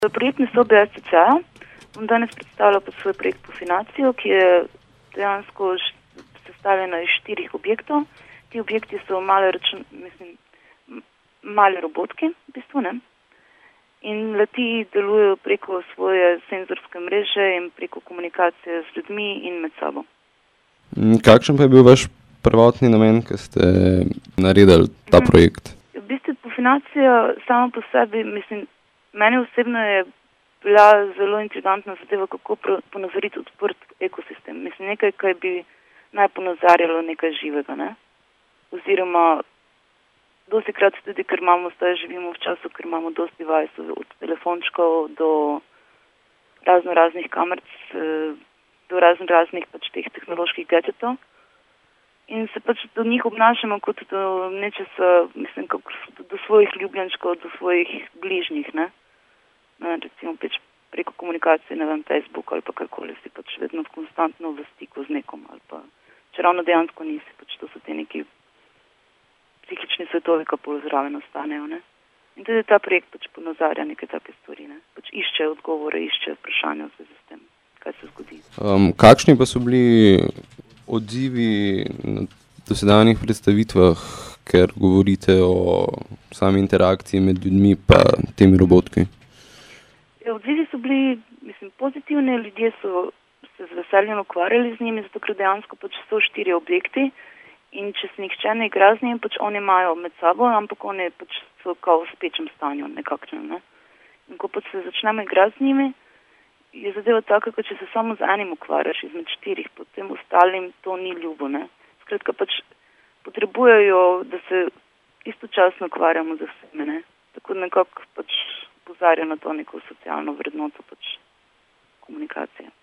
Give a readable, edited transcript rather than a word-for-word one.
Projektne sobe SCC-ja bom danes predstavila pod svoj projekt Pufinacijo, ki je dejansko sestavljena iz 4 objektov. Ti objekti so mali robotki, v bistvu, ne? In leti delujejo preko svoje senzorske mreže in preko komunikacije z ljudmi in med sabo. Kakšen pa je bil vaš prvotni namen, ko ste naredili ta projekt? V bistvu Pufinacija sama po sebi, meni osebno je bila zelo intrigantna zadeva, kako ponazoriti odprt ekosistem. Nekaj, kaj bi naj ponazarjalo nekaj živega, ne? Oziroma, dostikrat tudi, ker zdaj živimo v času, ker imamo dosti devicev, od telefončkov do raznih kameric, do raznih teh tehnoloških gadgetov. In se do njih obnašamo kot do nečesa, do svojih ljubljenčkov, do svojih bližnjih, ne? Recimo preko komunikacije, Facebook ali pa karkoli, si vedno konstantno v stiku z nekom ali pa, če ravno dejansko nisi, to so te neki psihični svetovi, ki bolj zraven ostanejo, ne? In tudi ta projekt ponazarja neke take stvari, ne? Išče odgovore, išče vprašanja v zvezi s tem, kaj se zgodi. Kakšni pa so bili odzivi na dosedanjih predstavitvah, ker govorite o sami interakciji med ljudmi pa temi robotki? Odzivi so bili, pozitivni, ljudje so se z veseljem ukvarjali z njimi, zato ker dejansko so 4 objekti in če se nihče ne igra z njimi, oni imajo med sabo, ampak oni so kao v spečem stanju nekakšnem, ne? In ko se začnemo igrati z njimi, je zadeva taka, kot če se samo z enim ukvarjaš izmed 4, potem ostalim to ni ljubo, ne? Skratka, potrebujejo, da se istočasno ukvarjamo z vsemi, ne? Tako nekako pozarja na to neko socialno vrednoto komunikacije.